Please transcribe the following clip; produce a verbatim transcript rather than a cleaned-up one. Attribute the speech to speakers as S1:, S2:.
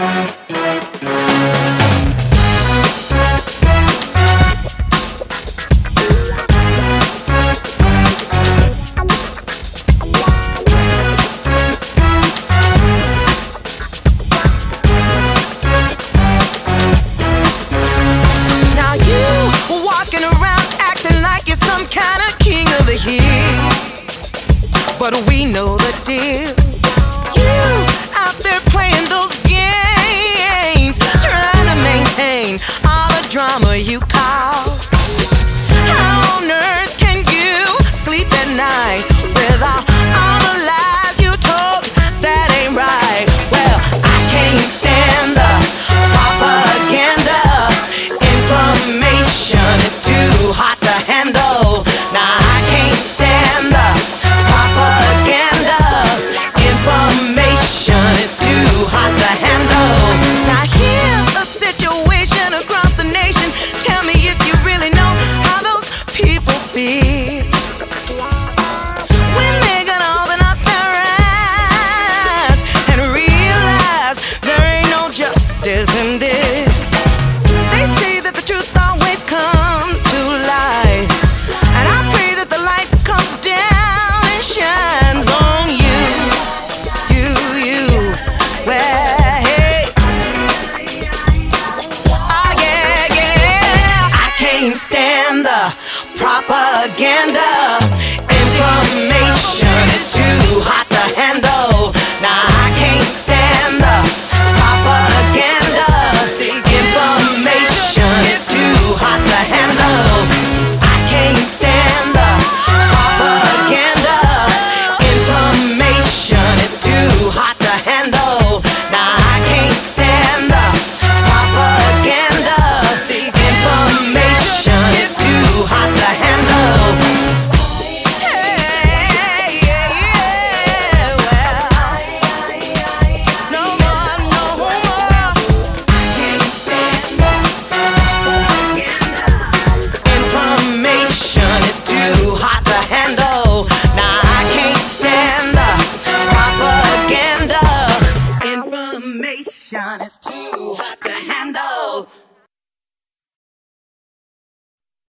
S1: But we know the deal. You out there playing those games, trying to maintain all the drama you cause. How on earth can you sleep at night without all the lies you told? That ain't right. Well, I can't stand the propaganda. Information is too hot to handle. Now I can't stand the propaganda. Information is too hot to handle. Now here's a situation across the nation. Tell me if you really know how those people feel when they gotta open up their eyes and realize there ain't no justice in this. They say that the truth always comes to light, and I pray that the light comes down and shines on you, you, you. Well, hey, ah, yeah, yeah. I can't stand the propaganda. Information is too hot to handle. Now I can't stand the propaganda. Information is too hot to handle. I can't stand the propaganda. Information is too hot to handle. Now I can't stand the propaganda. Information is too hot to handle. Hey, yeah, yeah, well, no more, no more. I can't stand the propaganda. Information is too hot to handle. Now I can't stand the propaganda. Information is too